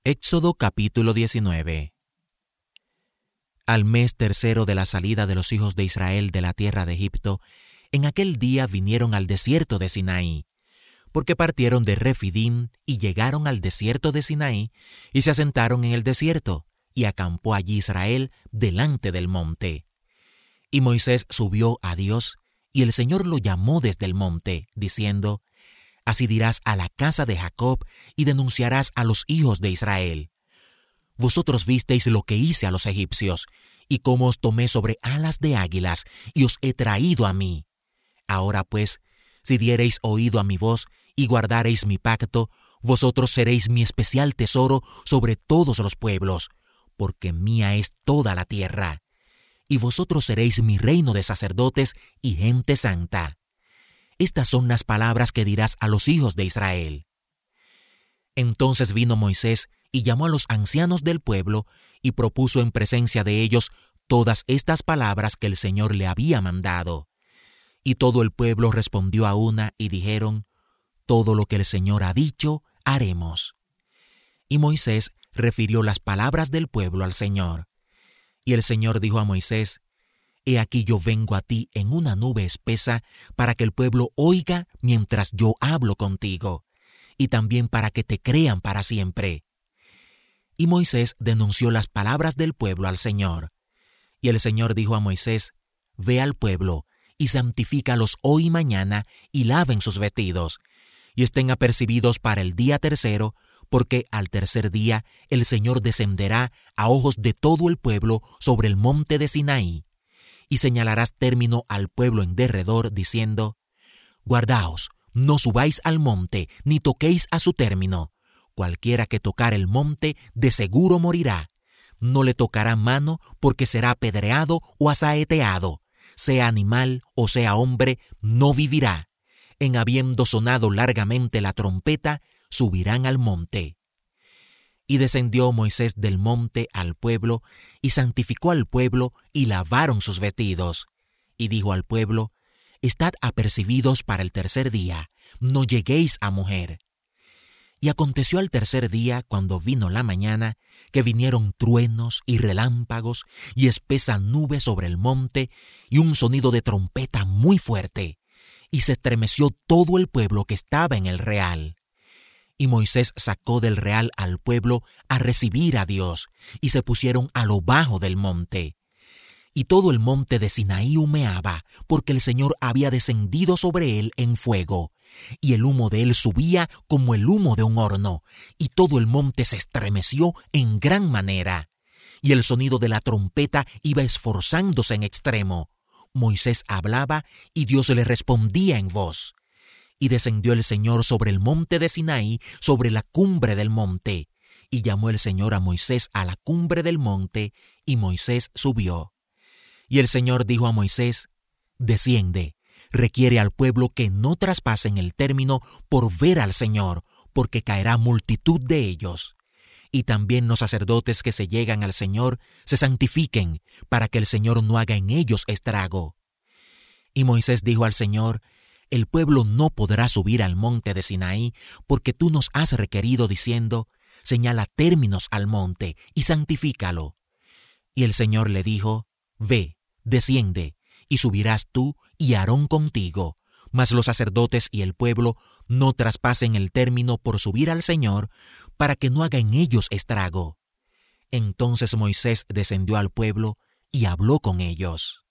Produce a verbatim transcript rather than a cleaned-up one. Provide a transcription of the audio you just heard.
Éxodo capítulo diecinueve. Al mes tercero de la salida de los hijos de Israel de la tierra de Egipto, en aquel día vinieron al desierto de Sinaí, porque partieron de Refidim y llegaron al desierto de Sinaí y se asentaron en el desierto, y acampó allí Israel delante del monte. Y Moisés subió a Dios, y el Señor lo llamó desde el monte, diciendo: Así dirás a la casa de Jacob y denunciarás a los hijos de Israel. Vosotros visteis lo que hice a los egipcios, y cómo os tomé sobre alas de águilas, y os he traído a mí. Ahora pues, si diereis oído a mi voz, y guardareis mi pacto, vosotros seréis mi especial tesoro sobre todos los pueblos, porque mía es toda la tierra. Y vosotros seréis mi reino de sacerdotes y gente santa. Estas son las palabras que dirás a los hijos de Israel. Entonces vino Moisés y llamó a los ancianos del pueblo y propuso en presencia de ellos todas estas palabras que el Señor le había mandado. Y todo el pueblo respondió a una y dijeron: Todo lo que el Señor ha dicho, haremos. Y Moisés refirió las palabras del pueblo al Señor. Y el Señor dijo a Moisés: He aquí yo vengo a ti en una nube espesa para que el pueblo oiga mientras yo hablo contigo, y también para que te crean para siempre. Y Moisés denunció las palabras del pueblo al Señor. Y el Señor dijo a Moisés: Ve al pueblo y santifícalos hoy y mañana, y laven sus vestidos, y estén apercibidos para el día tercero, porque al tercer día el Señor descenderá a ojos de todo el pueblo sobre el monte de Sinaí. Y señalarás término al pueblo en derredor, diciendo: Guardaos, no subáis al monte, ni toquéis a su término. Cualquiera que tocar el monte, de seguro morirá. No le tocará mano, porque será apedreado o asaeteado. Sea animal o sea hombre, no vivirá. En habiendo sonado largamente la trompeta, subirán al monte. Y descendió Moisés del monte al pueblo, y santificó al pueblo, y lavaron sus vestidos. Y dijo al pueblo: Estad apercibidos para el tercer día, no lleguéis a mujer. Y aconteció al tercer día, cuando vino la mañana, que vinieron truenos y relámpagos, y espesa nube sobre el monte, y un sonido de trompeta muy fuerte, y se estremeció todo el pueblo que estaba en el real. Y Moisés sacó del real al pueblo a recibir a Dios, y se pusieron a lo bajo del monte. Y todo el monte de Sinaí humeaba, porque el Señor había descendido sobre él en fuego, y el humo de él subía como el humo de un horno, y todo el monte se estremeció en gran manera. Y el sonido de la trompeta iba esforzándose en extremo. Moisés hablaba, y Dios le respondía en voz. Y descendió el Señor sobre el monte de Sinaí, sobre la cumbre del monte. Y llamó el Señor a Moisés a la cumbre del monte, y Moisés subió. Y el Señor dijo a Moisés: Desciende, requiere al pueblo que no traspasen el término por ver al Señor, porque caerá multitud de ellos. Y también los sacerdotes que se llegan al Señor se santifiquen, para que el Señor no haga en ellos estrago. Y Moisés dijo al Señor: El pueblo no podrá subir al monte de Sinaí, porque tú nos has requerido diciendo: Señala términos al monte y santifícalo. Y el Señor le dijo: Ve, desciende, y subirás tú y Aarón contigo, mas los sacerdotes y el pueblo no traspasen el término por subir al Señor, para que no haga en ellos estrago. Entonces Moisés descendió al pueblo y habló con ellos.